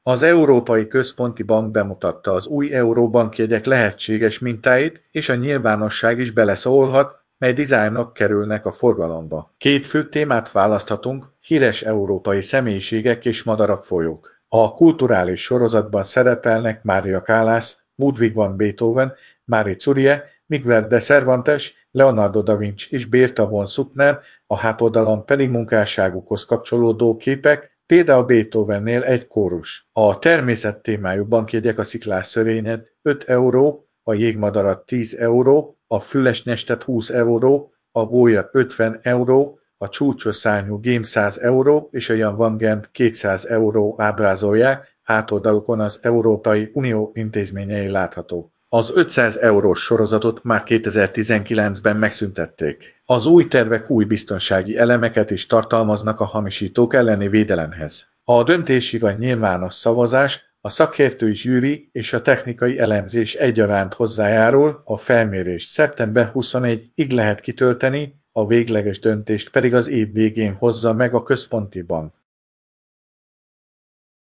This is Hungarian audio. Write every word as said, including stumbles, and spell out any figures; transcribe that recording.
Az Európai Központi Bank bemutatta az új euróbankjegyek lehetséges mintáit, és a nyilvánosság is beleszólhat, mely dizájnok kerülnek a forgalomba. Két fő témát választhatunk: híres európai személyiségek és madarak folyók. A kulturális sorozatban szerepelnek Mária Callas, Ludwig van Beethoven, Marie Curie, Miguel de Cervantes, Leonardo da Vinci és Bertha von Suttner, a hátoldalon pedig munkásságukhoz kapcsolódó képek, például Beethovennél egy kórus. A természet témájú bankjegyek a sziklás szörényet öt euró, a jégmadarat tíz euró, a füles nyestet húsz euró, a gólya ötven euró, a csúcsos szárnyú gém száz euró és a Jan van Gent kétszáz euró ábrázolják, hátoldalukon az Európai Unió intézményei láthatók. Az ötszáz eurós sorozatot már kétezer-tizenkilencben megszüntették. Az új tervek új biztonsági elemeket is tartalmaznak a hamisítók elleni védelemhez. A döntési vagy nyilvános szavazás, a szakértői zsűri és a technikai elemzés egyaránt hozzájárul, a felmérés szeptember huszonegyedikéig lehet kitölteni, a végleges döntést pedig az év végén hozza meg a központi bank.